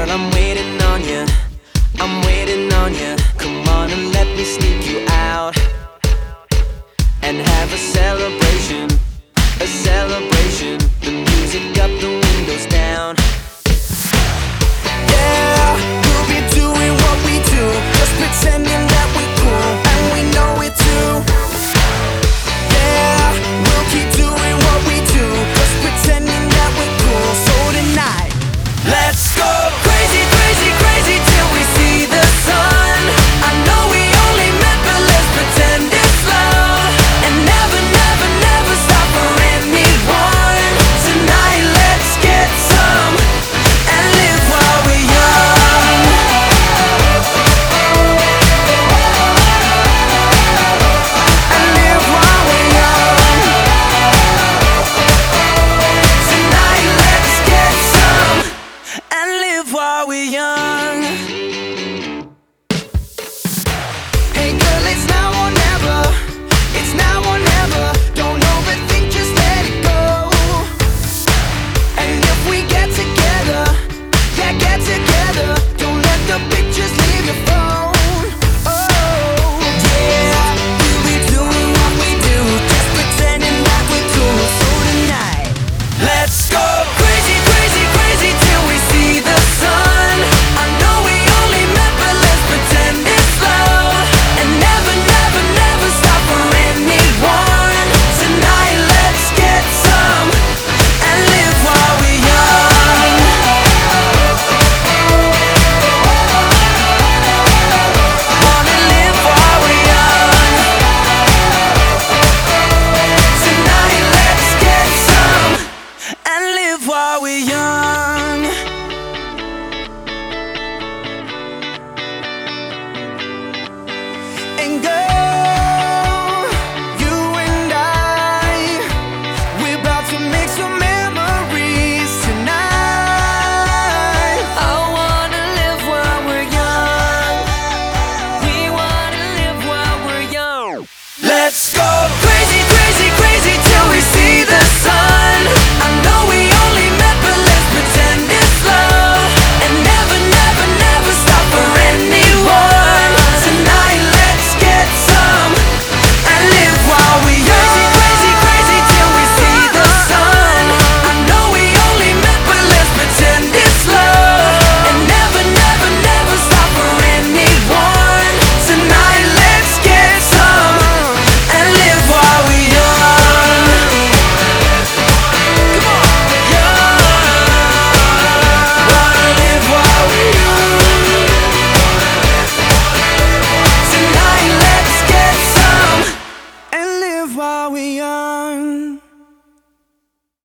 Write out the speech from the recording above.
Girl, I'm waiting on you, I'm waiting on you. Come on and let me sneak you out and have a celebration, a celebration. The music up, the windows down. Yeah, we'll be doing what we do, just pretending that we're cool, and we know it too. Yeah, we'll keep doing what we do, just pretending that we're cool. So tonight, let's go crazy, crazy, crazy till we see the sun. I know we only met, but let's pretend it's love, and never, never, never stop for anyone. Tonight, let's get some and live while we're young. And live while we're young. Tonight, let's get some and live while we're young. Hey girl, it's now or never. It's now or never. Don't overthink, just let it go. And if we get together, yeah, get together. Don't let the pictures leave your phone. Oh, yeah, we'll be doing what we do, just pretending that we're cool. So tonight, let's go crazy, crazy, crazy till we see the sun. I know we only met, but let's pretend it's love, and never, never, never stop for anyone. Tonight, let's get some and live while we're young. Wanna live while we're young. Tonight, let's get some and live while we're young. And girl, you and we're about to make some memories tonight. I wanna live while we're young. We wanna live while we're young. Let's go